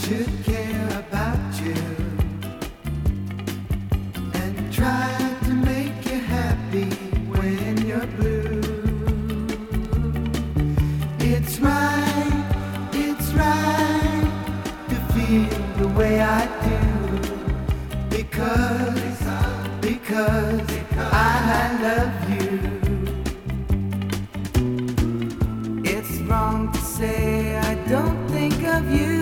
to care about you and try to make you happy when you're blue. It's right to feel the way I do because I love you. It's wrong to say I don't think of you,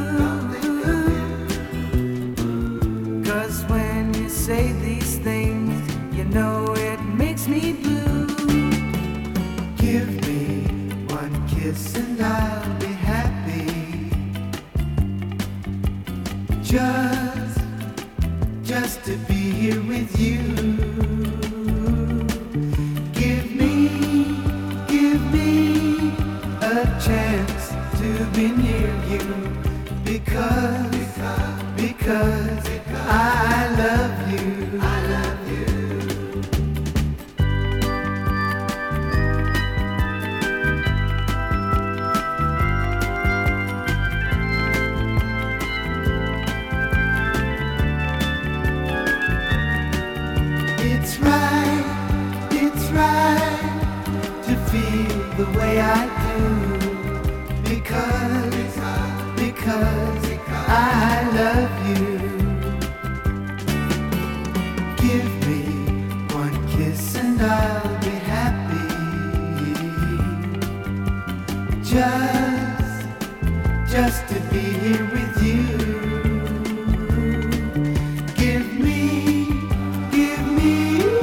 'cause when you say these things, you know it makes me blue. Give me one kiss and I'll be happy. Just to be here with you. Give me a chance to be near you because I love you. I love you. It's right to feel the way I do because I love you. Give me one kiss and I'll be happy. Just to be here with you. Give me